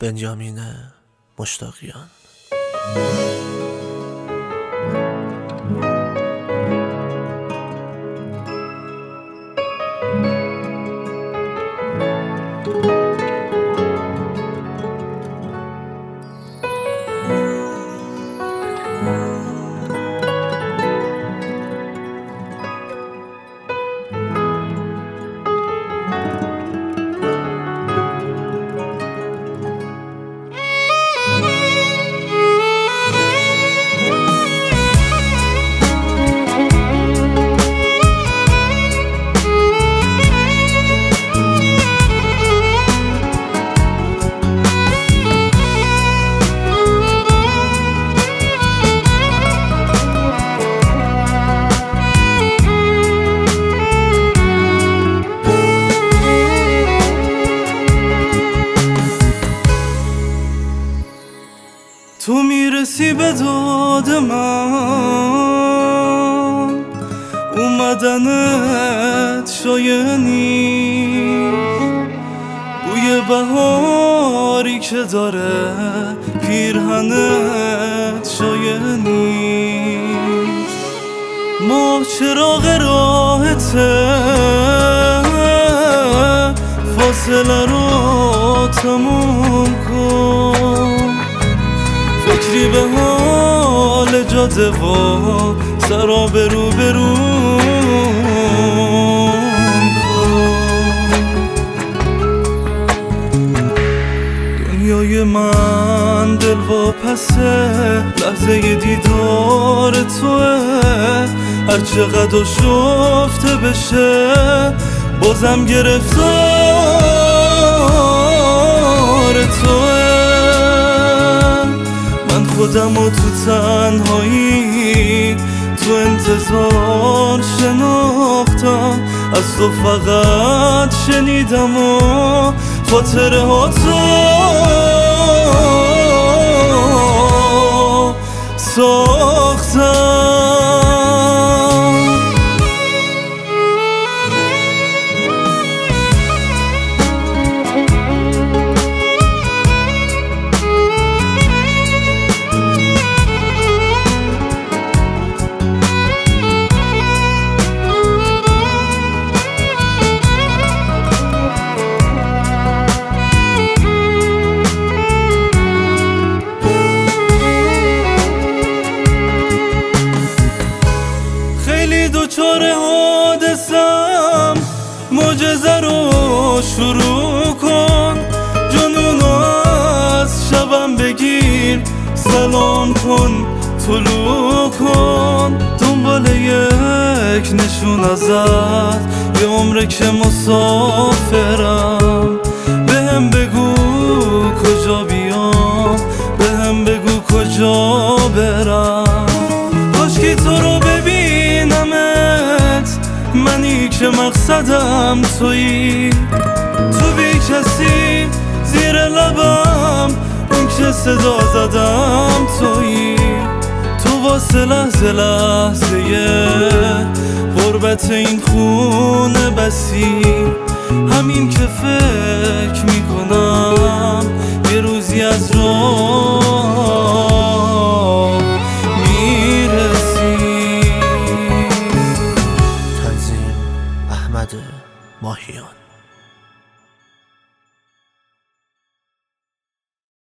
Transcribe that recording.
بنیامین مشتاقیان. تو میرسی به داد من، اومدنت شایع نیست. بوی بهاری که داره پیرهنت شایع نیست. ماه چراغ راهته، فاصله رو تموم کن. فکری به حال جاده و سراب رو کن. دنیای من دل واپسه، لحظه دیدار توه. هر چقدر شفته بشه بازم گرفتار توه. خودم و تو تنهایی تو انتظار شناختم، از تو فقط شنیدم و خاطره ها تو ساختم. دوچار حادثم، معجزه رو شروع کن. جنونو از شبم بگیر، سلام کن، طلوع کن. دنبال یک نشون ازت، یه عمره که مسافرم. بهم بگو کجا بیام، بهم بگو کجا برم. کاشکی تو رو ببینمت، منی که مقصدم تویی. تو بی کسی زیر لبم، اون که صدا زدم تویی. تو واسه لحظه لحظه غربت این خونه بسی. همین که فکر میکنم